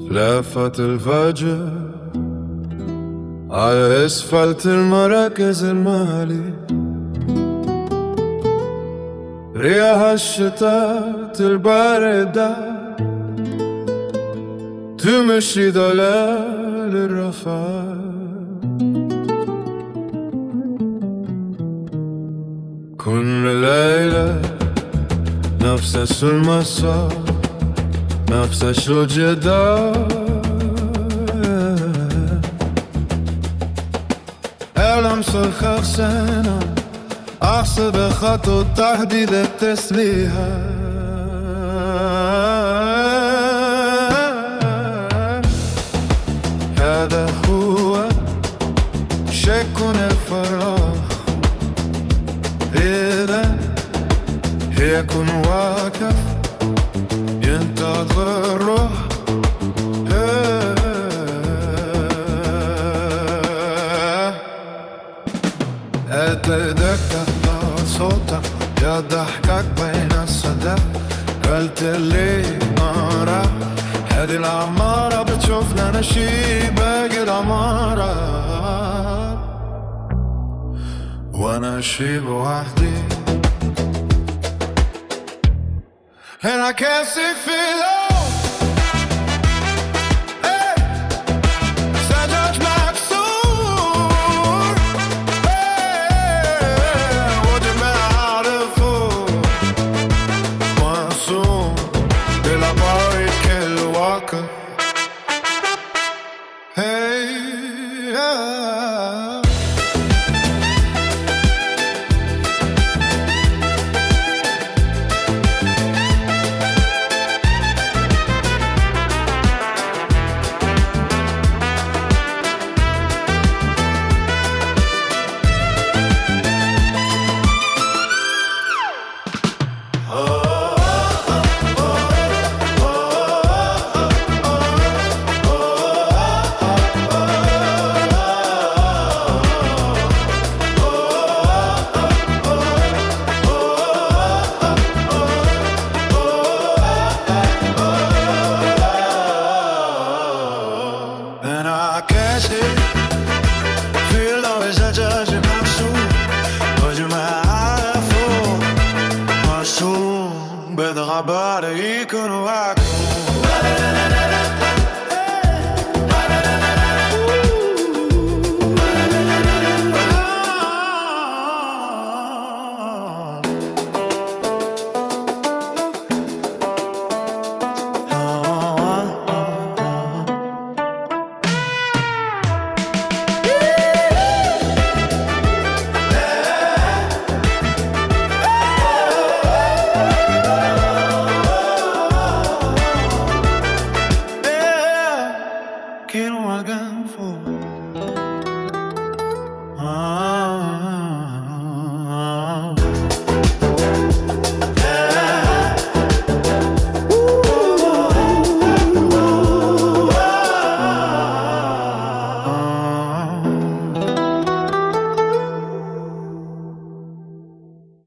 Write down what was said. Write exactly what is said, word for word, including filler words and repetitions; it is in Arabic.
لافت الفجر على اسفلت المراكز المالي، رياح الشتاء الباردة تمشي ظلال الرفاه. كل ليلة نفس المسار، نفس الجدال، ألمس الخرسانة، أحسب خط التحديد التسليها. هذا هو شكل الفراغ، إذا يكون واقف ينتظر الروح. أتذكر صوتك يا ضحكك بين الصدى، قلت لي مرة هذه العمارة بتشوفنا نشي باقي العمارة، وانا شي بوحدي. And I can't see feel